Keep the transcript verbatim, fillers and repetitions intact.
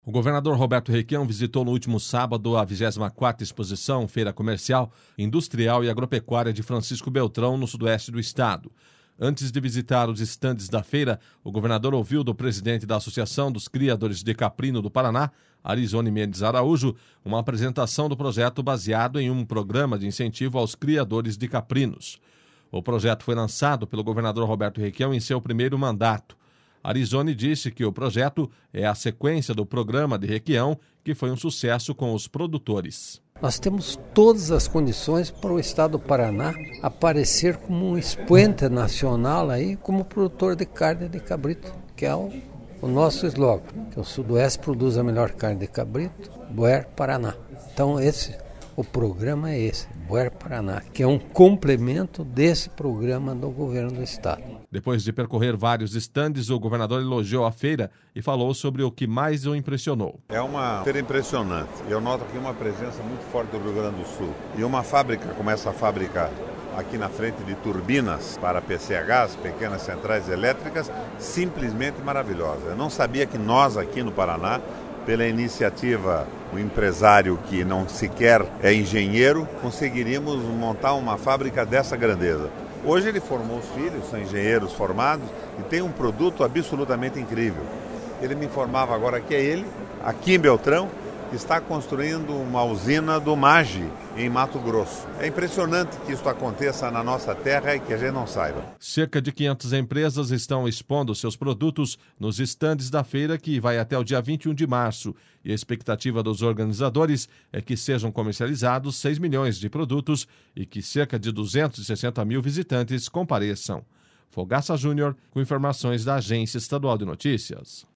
O governador Roberto Requião visitou no último sábado a vigésima quarta Exposição Feira Comercial, Industrial e Agropecuária de Francisco Beltrão, no sudoeste do estado. Antes de visitar os estandes da feira, o governador ouviu do presidente da Associação dos Criadores de Caprino do Paraná, Arizone Mendes Araújo, uma apresentação do projeto baseado em um programa de incentivo aos criadores de caprinos. O projeto foi lançado pelo governador Roberto Requião em seu primeiro mandato. Arizone disse que o projeto é a sequência do programa de Requião, que foi um sucesso com os produtores. Nós temos todas as condições para o estado do Paraná aparecer como um expoente nacional aí, como produtor de carne de cabrito, que é o, o nosso slogan, que o Sudoeste produz a melhor carne de cabrito, Boer Paraná. Então esse, o programa é esse, Boer Paraná, que é um complemento desse programa do governo do estado. Depois de percorrer vários estandes, o governador elogiou a feira e falou sobre o que mais o impressionou. É uma feira impressionante. Eu noto aqui uma presença muito forte do Rio Grande do Sul. E uma fábrica como essa fábrica aqui na frente de turbinas para P C Hs, pequenas centrais elétricas, simplesmente maravilhosa. Eu não sabia que nós aqui no Paraná, pela iniciativa, um empresário que não sequer é engenheiro, conseguiríamos montar uma fábrica dessa grandeza. Hoje ele formou os filhos, são engenheiros formados e tem um produto absolutamente incrível. Ele me informava agora que é ele, aqui em Beltrão, que está construindo uma usina do Magi, em Mato Grosso. É impressionante que isso aconteça na nossa terra e que a gente não saiba. Cerca de quinhentas empresas estão expondo seus produtos nos estandes da feira, que vai até o dia vinte e um de março. E a expectativa dos organizadores é que sejam comercializados seis milhões de produtos e que cerca de duzentos e sessenta mil visitantes compareçam. Fogaça Júnior, com informações da Agência Estadual de Notícias.